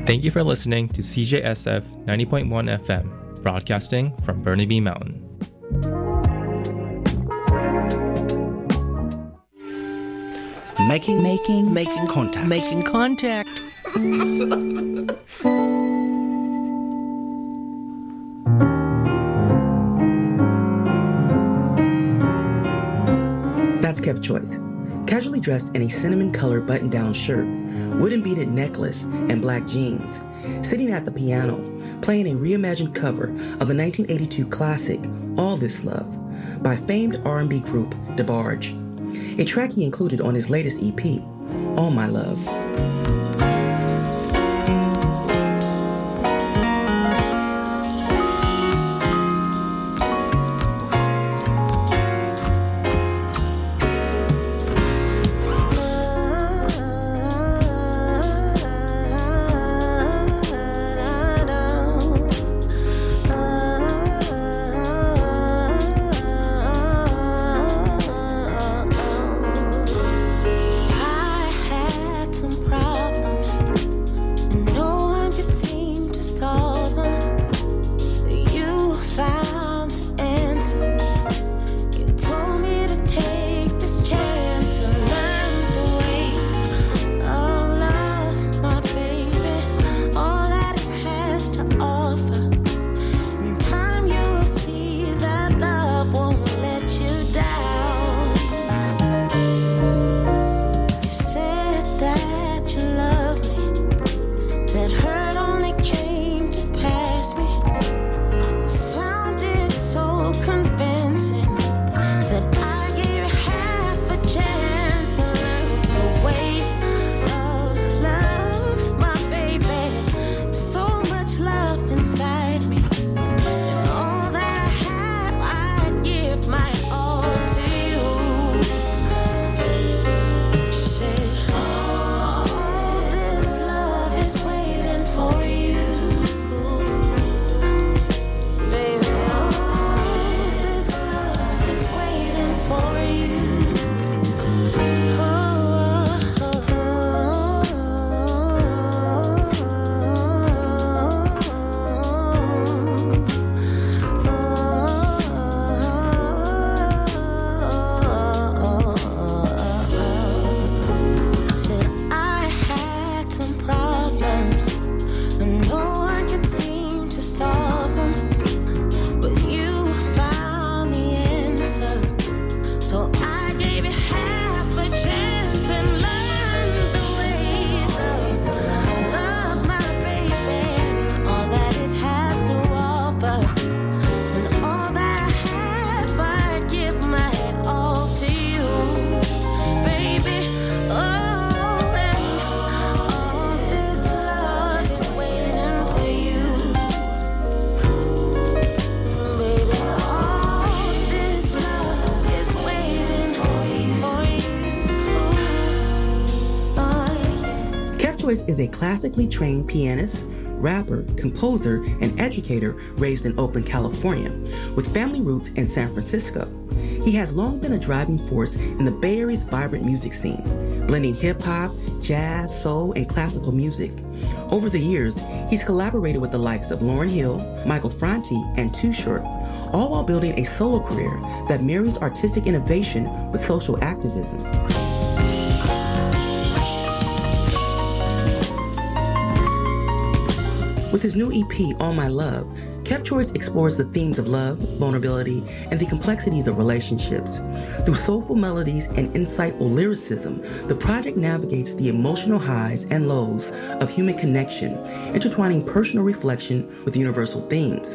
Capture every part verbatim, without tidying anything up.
Thank you for listening to C J S F ninety point one F M, broadcasting from Burnaby Mountain. Making, making, making contact. Making contact. That's Kev Choice, casually dressed in a cinnamon-colored button-down shirt, wooden beaded necklace, and black jeans, sitting at the piano, playing a reimagined cover of the nineteen eighty-two classic All This Love by famed R and B group DeBarge, a track he included on his latest E P, All My Love. Is a classically trained pianist, rapper, composer, and educator raised in Oakland, California, with family roots in San Francisco. He has long been a driving force in the Bay Area's vibrant music scene, blending hip-hop, jazz, soul, and classical music. Over the years, he's collaborated with the likes of Lauryn Hill, Michael Franti, and Too Short, all while building a solo career that marries artistic innovation with social activism. With his new E P, All My Love, Kev Choice explores the themes of love, vulnerability, and the complexities of relationships. Through soulful melodies and insightful lyricism, the project navigates the emotional highs and lows of human connection, intertwining personal reflection with universal themes.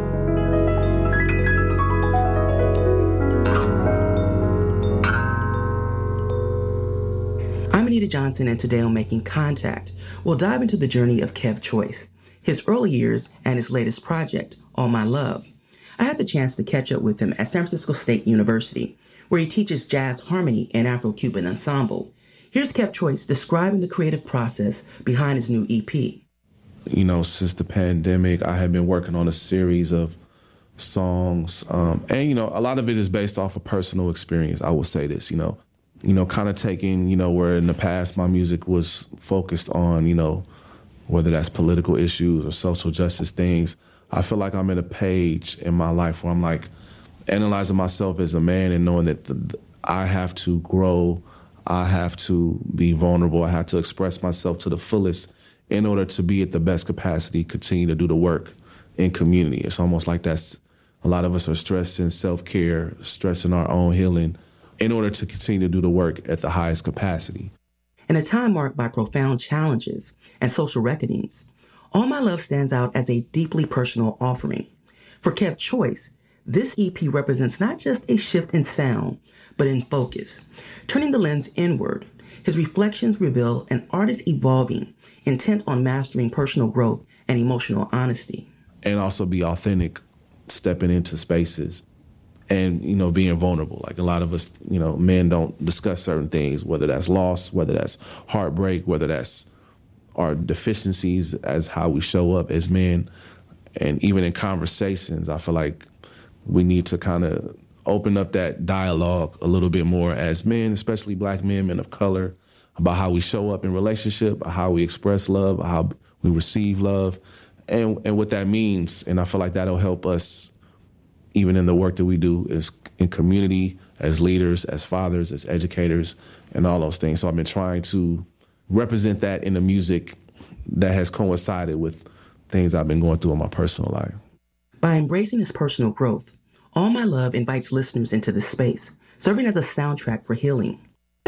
I'm Anita Johnson, and today on Making Contact, we'll dive into the journey of Kev Choice, his early years, and his latest project, All My Love. I had the chance to catch up with him at San Francisco State University, where he teaches jazz harmony and Afro-Cuban ensemble. Here's Kev Choice describing the creative process behind his new E P. You know, since the pandemic, I have been working on a series of songs. Um, and, you know, a lot of it is based off of personal experience. I will say this, you know, you know, kind of taking, you know, where in the past my music was focused on, you know, whether that's political issues or social justice things. I feel like I'm in a page in my life where I'm like analyzing myself as a man and knowing that the, the, I have to grow, I have to be vulnerable, I have to express myself to the fullest in order to be at the best capacity, continue to do the work in community. It's almost like that's, a lot of us are stressing self-care, stressing our own healing in order to continue to do the work at the highest capacity. In a time marked by profound challenges and social reckonings, All My Love stands out as a deeply personal offering. For Kev Choice, this E P represents not just a shift in sound, but in focus. Turning the lens inward, his reflections reveal an artist evolving, intent on mastering personal growth and emotional honesty. And also be authentic, stepping into spaces and, you know, being vulnerable. Like a lot of us, you know, men don't discuss certain things, whether that's loss, whether that's heartbreak, whether that's our deficiencies as how we show up as men. And even in conversations, I feel like we need to kind of open up that dialogue a little bit more as men, especially black men, men of color, about how we show up in relationship, how we express love, how we receive love, and, and what that means. And I feel like that'll help us even in the work that we do is in community, as leaders, as fathers, as educators, and all those things. So I've been trying to represent that in the music that has coincided with things I've been going through in my personal life. By embracing his personal growth, All My Love invites listeners into this space, serving as a soundtrack for healing.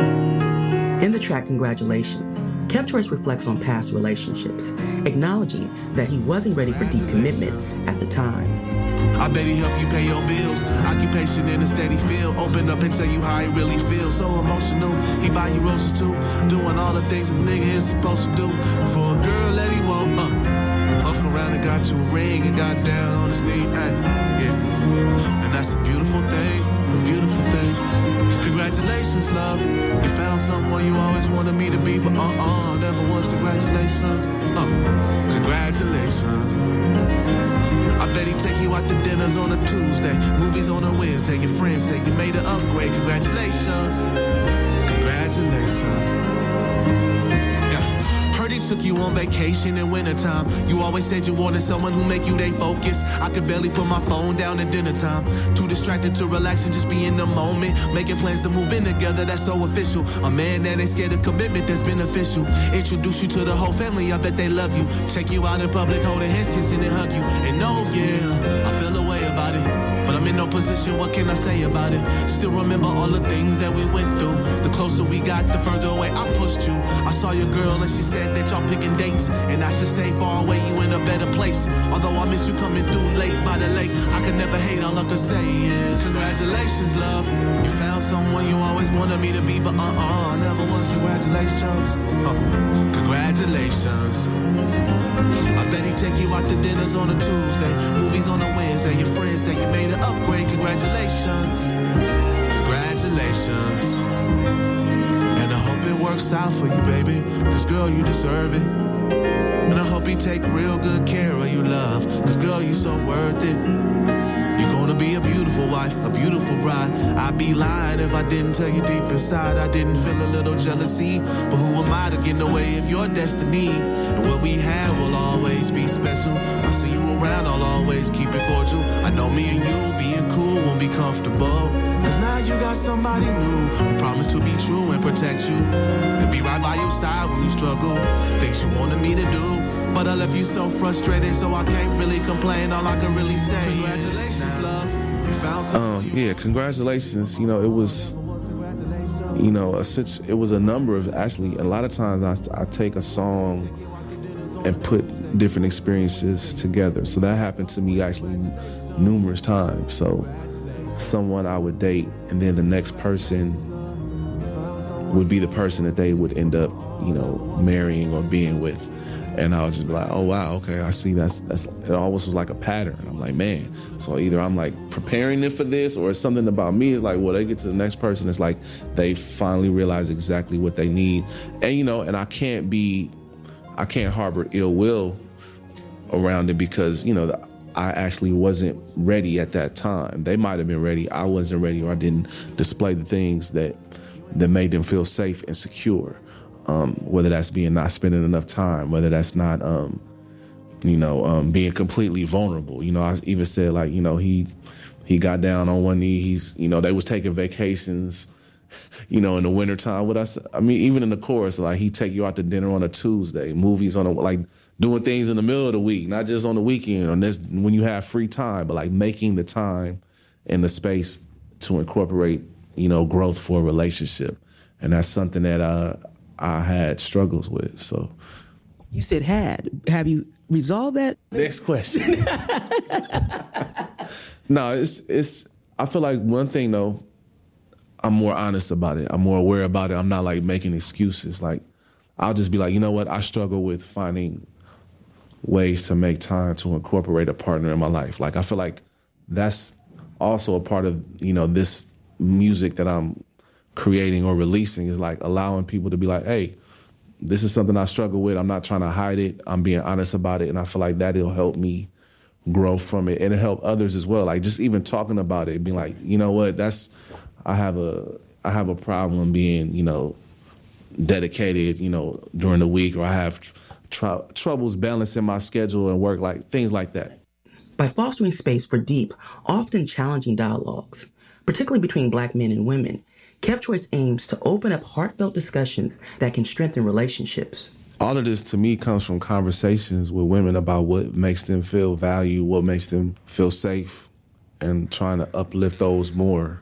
In the track Congratulations, Kev Choice reflects on past relationships, acknowledging that he wasn't ready for deep commitment at the time. I bet he help you pay your bills. Occupation in a steady field. Open up and tell you how he really feels. So emotional. He buy you roses too. Doing all the things a nigga is supposed to do. For a girl that he want, uh. Puffing around and got you a ring and got down on his knee. Ay, yeah. And that's a beautiful thing. A beautiful thing. Congratulations, love. You found someone you always wanted me to be, but uh-uh, never was. Congratulations. Uh, congratulations. I bet he take you out to dinners on a Tuesday, movies on a Wednesday. Your friends say you made an upgrade. Congratulations. Congratulations. Heard he took you on vacation in wintertime. You always said you wanted someone who make you they focus. I could barely put my phone down at dinner time. Too distracted to relax and just be in the moment. Making plans to move in together, that's so official. A man that ain't scared of commitment, that's beneficial. Introduce you to the whole family, I bet they love you. Take you out in public, holding hands, kissing and hug you. And oh yeah, I feel a way about it. But I'm in no position, what can I say about it? Still remember all the things that we went through. The closer we got, the further away I pushed you. I saw your girl and she said that y'all picking dates, and I should stay far away, you in a better place. Although I miss you coming through late by the lake, I can never hate, all I can say is congratulations, love. You found someone you always wanted me to be, but uh-uh, never was. Congratulations. Uh, congratulations. I bet he take you out to dinners on a Tuesday, movies on a Wednesday. Your friends say you made an upgrade. Congratulations. Congratulations. And I hope it works out for you, baby, cause girl, you deserve it. And I hope he take real good care of you, love, cause girl, you so worth it. You're gonna be a beautiful wife, a beautiful bride. I'd be lying if I didn't tell you deep inside I didn't feel a little jealousy. But who am I to get in the way of your destiny? And what we have will always be special. I see you around, I'll always keep it cordial. I know me and you being cool won't be comfortable, cause now you got somebody new who promised to be true and protect you and be right by your side when you struggle. Things you wanted me to do, but I left you so frustrated, so I can't really complain. All I can really say, congratulations, love. You found someone. Um, yeah, congratulations. You know, it was, you know, a, it was a number of, actually, a lot of times I, I take a song and put different experiences together. So that happened to me actually numerous times. So someone I would date, and then the next person would be the person that they would end up, you know, marrying or being with. And I would just be like, oh, wow, okay, I see that's, that's, it almost was like a pattern. I'm like, man, so either I'm like preparing it for this, or it's something about me. It's like, well, they get to the next person, it's like they finally realize exactly what they need. And, you know, and I can't be, I can't harbor ill will around it because, you know, the, I actually wasn't ready at that time. They might have been ready. I wasn't ready, or I didn't display the things that that made them feel safe and secure. um, whether that's being not spending enough time, whether that's not, um, you know, um, being completely vulnerable. You know, I even said, like, you know, he he got down on one knee. He's, you know, they was taking vacations, you know, in the wintertime. What I, I mean, even in the chorus, like, he take you out to dinner on a Tuesday, movies on a, like, doing things in the middle of the week, not just on the weekend or this, when you have free time, but, like, making the time and the space to incorporate, you know, growth for a relationship. And that's something that uh, I had struggles with, so. You said had. Have you resolved that? Next question. No, it's, it's, I feel like one thing, though, I'm more honest about it. I'm more aware about it. I'm not, like, making excuses. Like, I'll just be like, you know what? I struggle with finding ways to make time to incorporate a partner in my life. Like, I feel like that's also a part of, you know, this music that I'm creating or releasing, is like allowing people to be like, hey, this is something I struggle with. I'm not trying to hide it. I'm being honest about it. And I feel like that'll help me grow from it, and it'll help others as well. Like, just even talking about it, being like, you know what, that's, I have a, I have a problem being, you know, dedicated, you know, during the week, or I have tr- troubles balancing my schedule and work, like things like that. By fostering space for deep, often challenging dialogues, particularly between Black men and women, Kev Choice aims to open up heartfelt discussions that can strengthen relationships. All of this, to me, comes from conversations with women about what makes them feel valued, what makes them feel safe, and trying to uplift those more.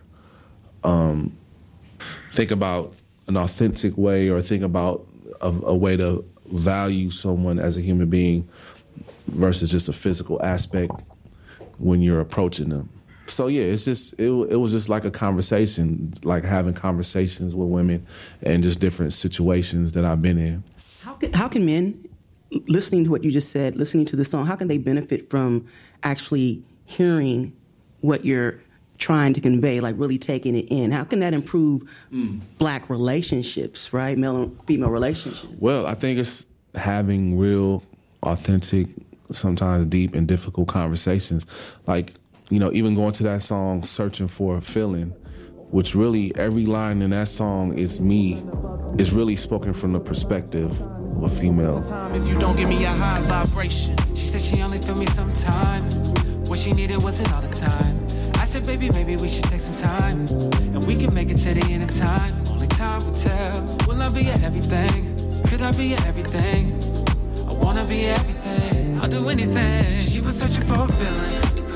Um, think about an authentic way, or think about a, a way to value someone as a human being versus just a physical aspect when you're approaching them. So yeah, it's just it, it was just like a conversation, like having conversations with women and just different situations that I've been in. How can, how can men, listening to what you just said, listening to the song, how can they benefit from actually hearing what you're trying to convey, like really taking it in? How can that improve mm. Black relationships, right? Male and female relationships? Well, I think it's having real, authentic, sometimes deep and difficult conversations. Like, you know, even going to that song, Searching for a Feeling, which really every line in that song is me, is really spoken from the perspective of a female. If you don't give me a high vibration. She said she only feel me sometime. What she needed wasn't all the time. I said, baby, maybe we should take some time, and we can make it to the end of time. Only time will tell. Will I be your everything? Could I be your everything? I wanna be everything. I'll do anything. She was searching for a feeling.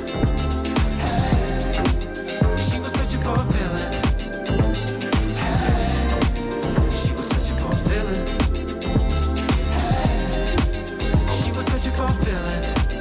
She was searching for a feeling. She was searching for a feeling. She was searching for a feeling.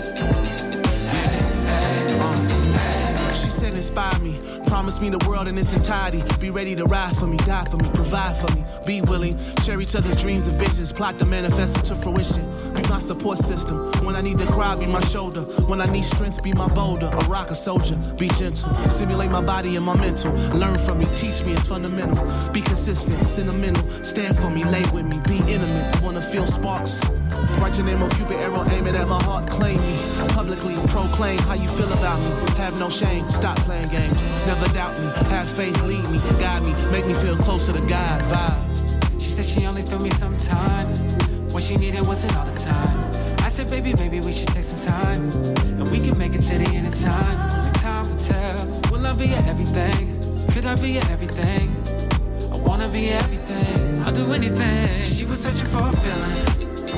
She said, inspire me. Promise me the world in its entirety. Be ready to ride for me, die for me, provide for me. Be willing, share each other's dreams and visions. Plot to manifest them to fruition. Be my support system. When I need to cry, be my shoulder. When I need strength, be my boulder. A rock, a soldier, be gentle. Stimulate my body and my mental. Learn from me, teach me, it's fundamental. Be consistent, sentimental. Stand for me, lay with me, be intimate. Wanna feel sparks? Write your name on Cupid arrow, aim it at my heart, claim me. Publicly proclaim how you feel about me. Have no shame, stop playing games. Never doubt me, have faith, lead me, guide me. Make me feel closer to God, vibe. She said she only feel me sometime. What she needed wasn't all the time. I said, baby, maybe we should take some time, and we can make it to the end of time. Only time will tell. Will I be your everything? Could I be your everything? I wanna be everything. I'll do anything. She was searching for a feeling.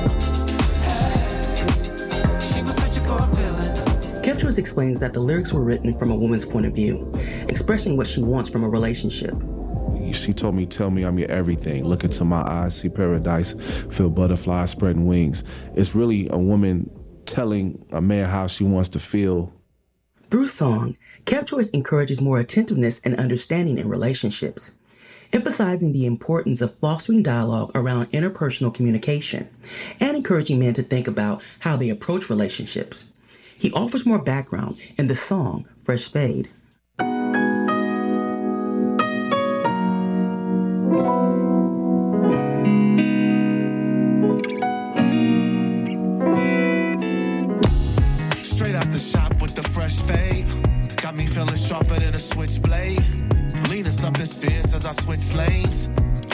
Kev Choice explains that the lyrics were written from a woman's point of view, expressing what she wants from a relationship. She told me, tell me I'm your everything. Look into my eyes, see paradise, feel butterflies spreading wings. It's really a woman telling a man how she wants to feel. Through song, Kev Choice encourages more attentiveness and understanding in relationships, emphasizing the importance of fostering dialogue around interpersonal communication and encouraging men to think about how they approach relationships. He offers more background in the song Fresh Fade. Straight out the shop with the fresh fade. Got me feeling sharper than a switchblade. Leaning something serious as I switch lanes.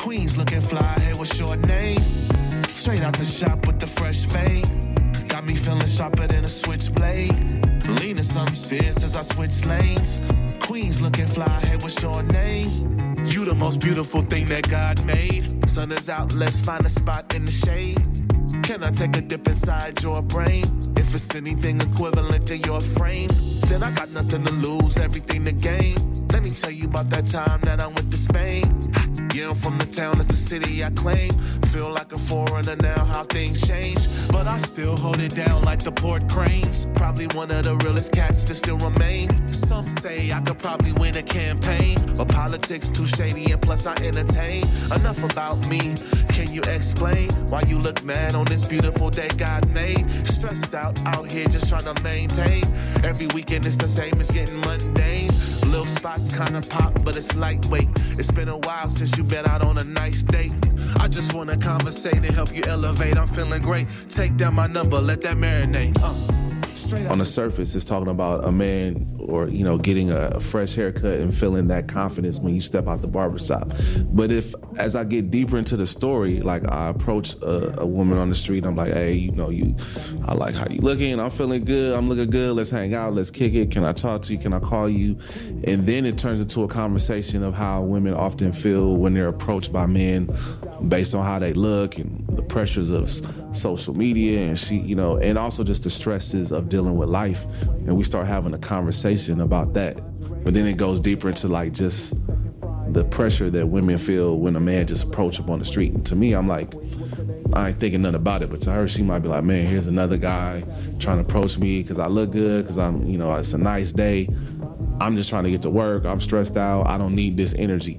Queens looking fly, hey, what's your name? Straight out the shop with the fresh fade. Got me feeling sharper than a switchblade. Leaning something serious as I switch lanes. Queens looking fly, hey, what's your name? You the most beautiful thing that God made. Sun is out, let's find a spot in the shade. Can I take a dip inside your brain? If it's anything equivalent to your frame, then I got nothing to lose, everything to gain. Let me tell you about that time that I went to Spain. Yeah, I'm from the town, it's the city I claim. Feel like a foreigner now, how things change. But I still hold it down like the port cranes. Probably one of the realest cats that still remain. Some say I could probably win a campaign, but politics too shady and plus I entertain. Enough about me, can you explain why you look mad on this beautiful day God made? Stressed out, out here just trying to maintain. Every weekend it's the same, it's getting mundane. Little spots kinda pop, but it's lightweight. It's been a while since you been out on a nice date. I just wanna conversate and help you elevate. I'm feeling great. Take down my number, let that marinate. Uh. On the surface, it's talking about a man or, you know, getting a fresh haircut and feeling that confidence when you step out the barbershop. But if, as I get deeper into the story, like I approach a, a woman on the street, I'm like, hey, you know, you, I like how you looking. I'm feeling good. I'm looking good. Let's hang out. Let's kick it. Can I talk to you? Can I call you? And then it turns into a conversation of how women often feel when they're approached by men based on how they look and the pressures of social media and she, you know, and also just the stresses of dealing with life. And we start having a conversation about that. But then it goes deeper into like just the pressure that women feel when a man just approach them on the street. And to me, I'm like, I ain't thinking nothing about it. But to her, she might be like, man, here's another guy trying to approach me because I look good, because I'm, you know, it's a nice day. I'm just trying to get to work. I'm stressed out. I don't need this energy.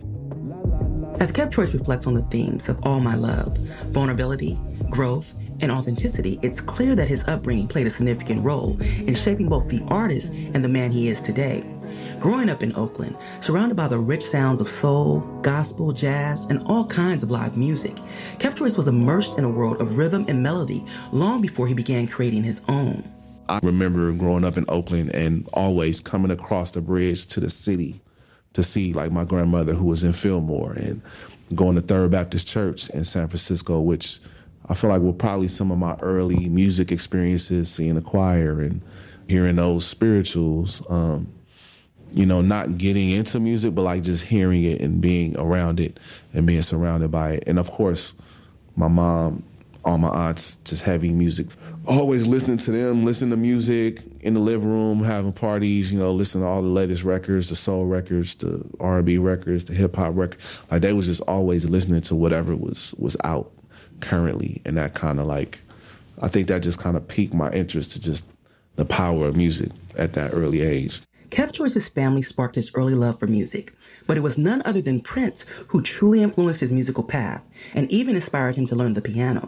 As Kev Choice reflects on the themes of All My Love, vulnerability, growth, and authenticity, it's clear that his upbringing played a significant role in shaping both the artist and the man he is today. Growing up in Oakland, surrounded by the rich sounds of soul, gospel, jazz, and all kinds of live music, Kev Choice was immersed in a world of rhythm and melody long before he began creating his own. I remember growing up in Oakland and always coming across the bridge to the city to see like my grandmother who was in Fillmore and going to Third Baptist Church in San Francisco, which I feel like were probably some of my early music experiences, seeing the choir and hearing those spirituals. Um, you know, not getting into music, but like just hearing it and being around it and being surrounded by it. And of course, my mom, all my aunts, just heavy music. Always listening to them, listening to music in the living room, having parties, you know, listening to all the latest records, the soul records, the R and B records, the hip hop records. Like they was just always listening to whatever was was out currently. And that kind of like, I think that just kind of piqued my interest to just the power of music at that early age. Kev Choice's family sparked his early love for music, but it was none other than Prince who truly influenced his musical path and even inspired him to learn the piano.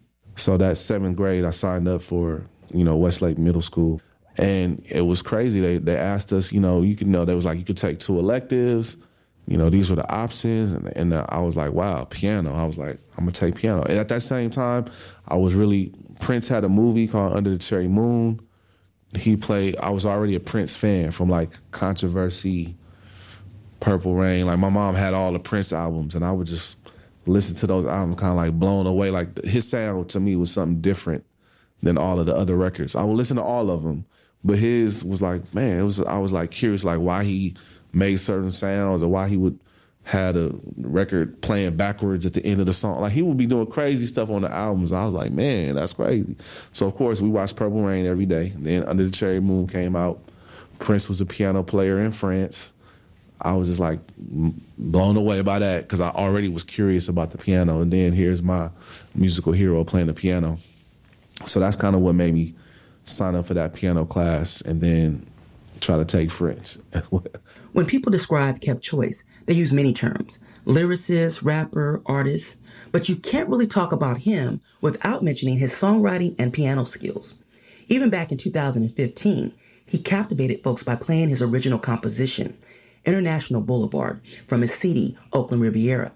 So that seventh grade, I signed up for, you know, Westlake Middle School. And it was crazy. They they asked us, you know, you could know, they was like, you could take two electives. You know, these were the options. And, and I was like, wow, piano. I was like, I'm going to take piano. And at that same time, I was really, Prince had a movie called Under the Cherry Moon. He played, I was already a Prince fan from like Controversy, Purple Rain. Like my mom had all the Prince albums and I would just listen to those albums kind of like blown away. Like his sound to me was something different than all of the other records. I would listen to all of them, but his was like, man, it was, I was like curious like why he made certain sounds or why he would had a record playing backwards at the end of the song. Like he would be doing crazy stuff on the albums. I was like, man, that's crazy. So of course we watched Purple Rain every day. Then Under the Cherry Moon came out. Prince was a piano player in France. I was just like blown away by that because I already was curious about the piano. And then here's my musical hero playing the piano. So that's kind of what made me sign up for that piano class and then try to take French as well. When people describe Kev Choice, they use many terms, lyricist, rapper, artist, but you can't really talk about him without mentioning his songwriting and piano skills. Even back in two thousand fifteen, he captivated folks by playing his original composition, International Boulevard, from his C D, Oakland Riviera.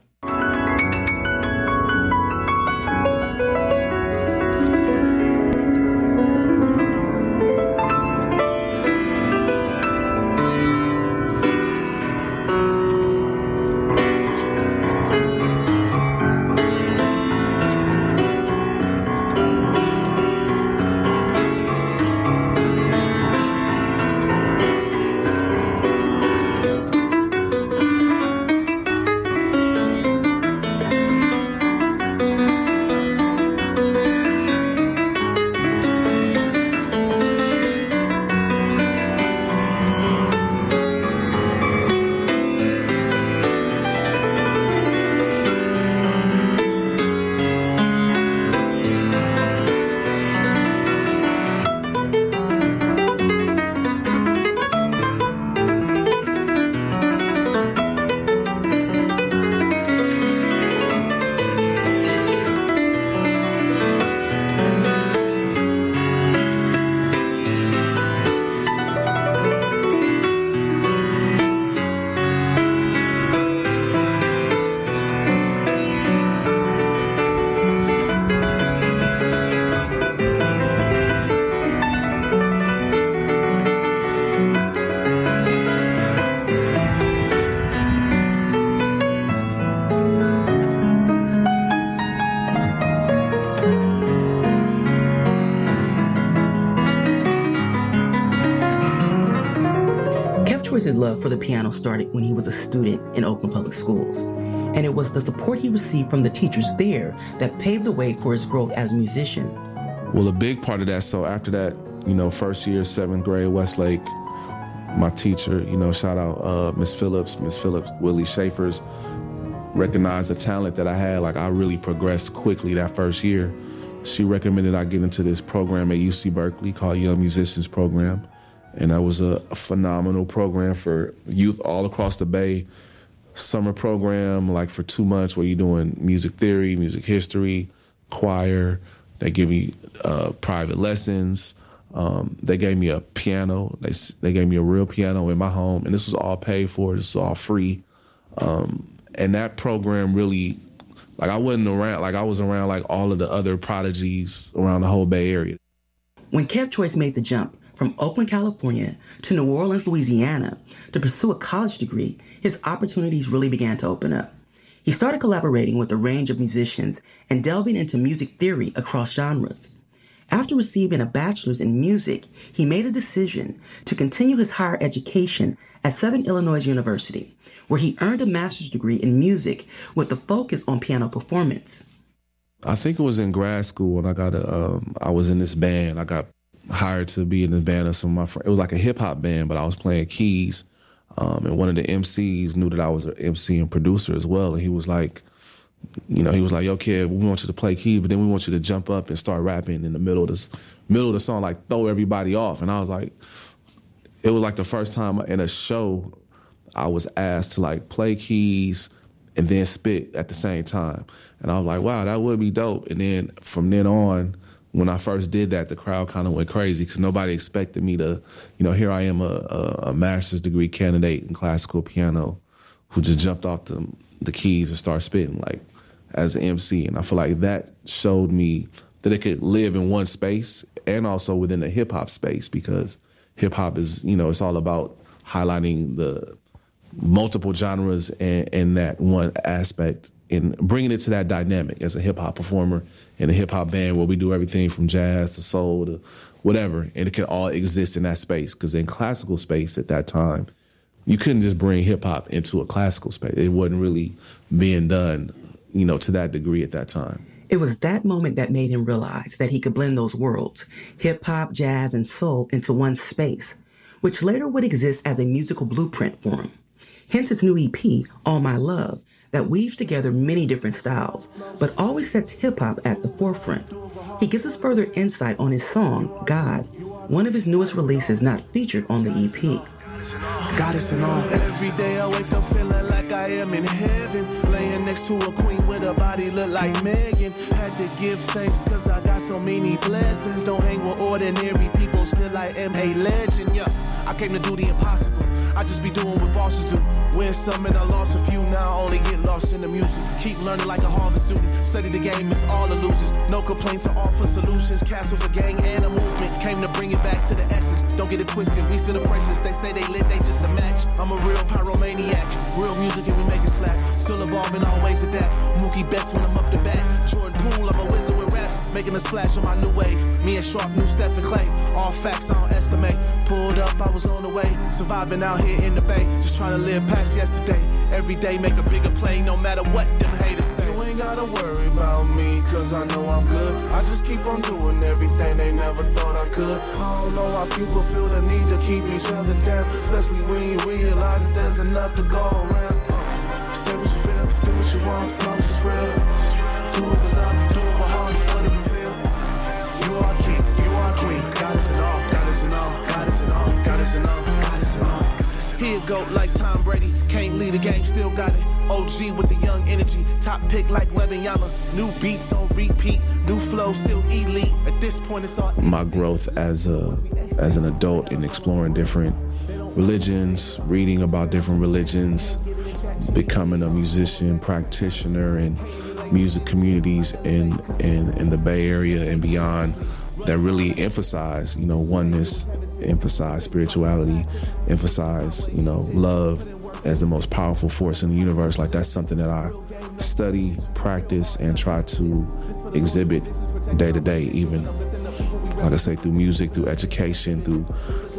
Choice's love for the piano started when he was a student in Oakland Public Schools, and it was the support he received from the teachers there that paved the way for his growth as a musician. Well, a big part of that, so after that, you know, first year, seventh grade, Westlake, my teacher, you know, shout out uh, Miss Phillips, Miss Phillips, Willie Schaefer's, recognized the talent that I had. Like, I really progressed quickly that first year. She recommended I get into this program at U C Berkeley called Young Musicians Program. And that was a, a phenomenal program for youth all across the Bay. Summer program, like for two months where you're doing music theory, music history, choir. They give me uh, private lessons. Um, they gave me a piano. They, they gave me a real piano in my home. And this was all paid for. This was all free. Um, and that program really, like I wasn't around, like I was around like all of the other prodigies around the whole Bay Area. When Kev Choice made the jump from Oakland, California to New Orleans, Louisiana to pursue a college degree, his opportunities really began to open up. He started collaborating with a range of musicians and delving into music theory across genres. After receiving a bachelor's in music, he made a decision to continue his higher education at Southern Illinois University, where he earned a master's degree in music with a focus on piano performance. I think it was in grad school when I got a, um, I was in this band. I got hired to be in the band of some of my friends. It was like a hip hop band, but I was playing keys. Um, and one of the M Cs knew that I was an M C and producer as well. And he was like, you know, he was like, yo, kid, we want you to play keys, but then we want you to jump up and start rapping in the middle of this, middle of the song, like throw everybody off. And I was like, it was like the first time in a show I was asked to like play keys and then spit at the same time. And I was like, wow, that would be dope. And then from then on, when I first did that, the crowd kind of went crazy because nobody expected me to, you know, here I am, a, a, a master's degree candidate in classical piano who just jumped off the, the keys and started spitting like as an M C. And I feel like that showed me that it could live in one space and also within the hip hop space, because hip hop is, you know, it's all about highlighting the multiple genres and, and that one aspect and bringing it to that dynamic as a hip hop performer in a hip hop band where we do everything from jazz to soul to whatever, and it can all exist in that space. Because in classical space at that time, you couldn't just bring hip hop into a classical space. It wasn't really being done, you know, to that degree at that time. It was that moment that made him realize that he could blend those worlds, hip hop, jazz, and soul, into one space, which later would exist as a musical blueprint for him. Hence his new E P, All My Love, that weaves together many different styles, but always sets hip-hop at the forefront. He gives us further insight on his song, God, one of his newest releases not featured on the E P. Goddess and all. Every day I wake up feeling like I am in heaven, laying next to a queen with a body look like Megan. Had to give thanks cause I got so many blessings. Don't hang with ordinary people, still I am a legend. Yeah, I came to do the impossible. I just be doing what bosses do. Win some and I lost a few, now I only get lost in the music. Keep learning like a Harvard student. Study the game, it's all illusions. No complaints to offer solutions. Castles, a gang and a movement. Came to bring it back to the essence. Don't get it twisted, we still the freshest. They say they lit, they just a match. I'm a real pyromaniac. Real music and we make it slap. Still evolving, always adapt. Mookie Betts when I'm up the bat. Jordan Poole, I'm a wizard with raps. Making a splash on my new wave. Me and Sharp, new Stephen Clay. All facts, I don't estimate. Pulled up, I was on the way. Surviving out here in the Bay. Just trying to live past yesterday. Every day make a bigger play, no matter what them haters say. You ain't gotta worry about me, cause I know I'm good. I just keep on doing everything they never thought I could. I don't know how people feel the need to keep each other down, especially when you realize that there's enough to go around. Uh, say what you feel, do what you want, long as it's real. Do it with love, do it with heart, whatever you feel. You are king, you are queen, goddess and all, goddess and all, goddess and all, goddess and all, goddess and all. Here go like Tom Brady, can't lead the game, still got it. O G with the young energy, top pick like Wembanyama. New beats on repeat, new flow still elite. At this point it's all. My growth as a as an adult in exploring different religions, reading about different religions, becoming a musician, practitioner in music communities in, in, in the Bay Area and beyond that really emphasize, you know, oneness, emphasize spirituality, emphasize, you know, love as the most powerful force in the universe. Like, that's something that I study, practice, and try to exhibit day to day, even, like I say, through music, through education, through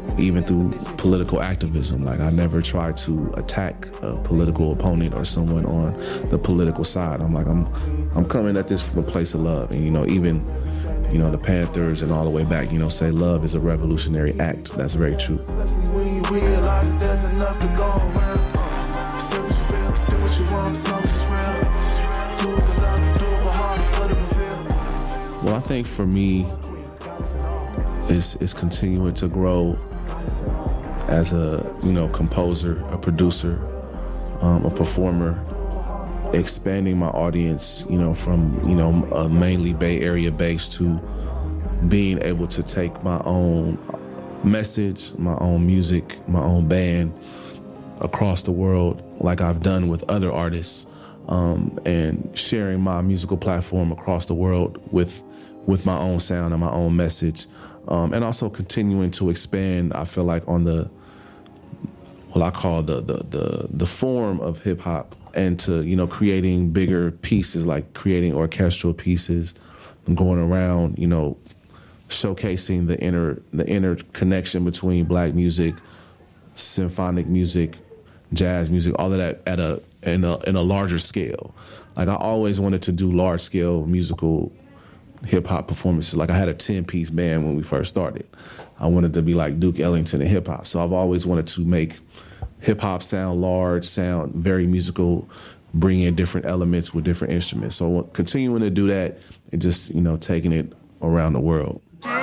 even through political activism. Like, I never try to attack a political opponent or someone on the political side. I'm like, I'm I'm coming at this from a place of love. And, you know, even, you know, the Panthers and all the way back, you know, say love is a revolutionary act. That's very true. Especially when you realize that there's enough to go around. Say what you feel, do what you want, as long as it's real. Do it with love, do it with heart, let it reveal. Well, I think for me, it's, it's continuing to grow as a, you know, composer, a producer, um, a performer, expanding my audience, you know, from, you know, a mainly Bay Area base to being able to take my own message, my own music, my own band across the world like I've done with other artists, um, and sharing my musical platform across the world with with my own sound and my own message, um, and also continuing to expand, I feel like, on the, what I call the the the, the form of hip-hop, and to, you know, creating bigger pieces, like creating orchestral pieces, and going around, you know, showcasing the inner the inner connection between black music, symphonic music, jazz music, all of that at a in a in a larger scale. Like, I always wanted to do large scale musical hip hop performances. Like, I had a ten piece band when we first started. I wanted to be like Duke Ellington in hip hop. So I've always wanted to make hip hop sound large, sound very musical, bring in different elements with different instruments. So continuing to do that and just, you know, taking it around the world.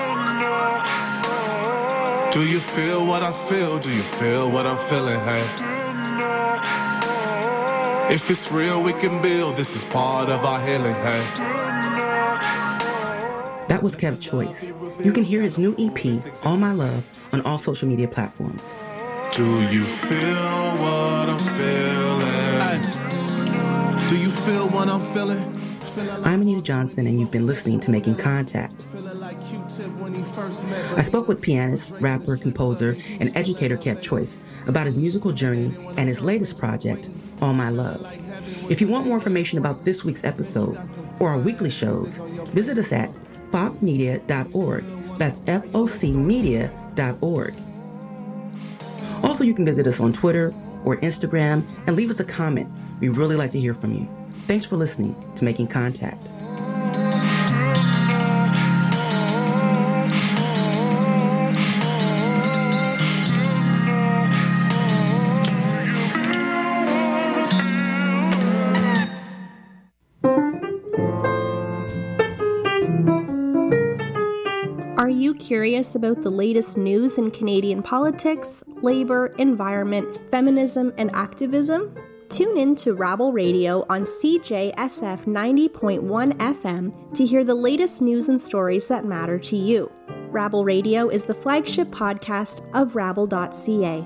Do you feel what I feel? Do you feel what I'm feeling, hey? If it's real, we can build. This is part of our healing, hey? That was Kev Choice. You can hear his new E P, All My Love, on all social media platforms. Do you feel what I'm feeling? Hey. Do you feel what I'm feeling? I'm Anita Johnson, and you've been listening to Making Contact. I spoke with pianist, rapper, composer, and educator Kev Choice about his musical journey and his latest project, All My Love. If you want more information about this week's episode or our weekly shows, visit us at foc media dot org. That's F O C media dot org. Also, you can visit us on Twitter or Instagram and leave us a comment. We'd really like to hear from you. Thanks for listening to Making Contact. Are you curious about the latest news in Canadian politics, labor, environment, feminism, and activism? Tune in to Rabble Radio on C J S F ninety point one F M to hear the latest news and stories that matter to you. Rabble Radio is the flagship podcast of rabble dot c a.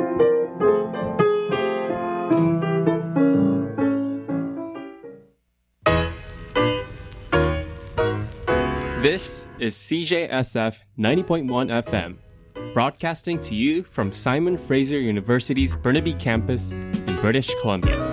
This is C J S F ninety point one F M, broadcasting to you from Simon Fraser University's Burnaby campus in British Columbia.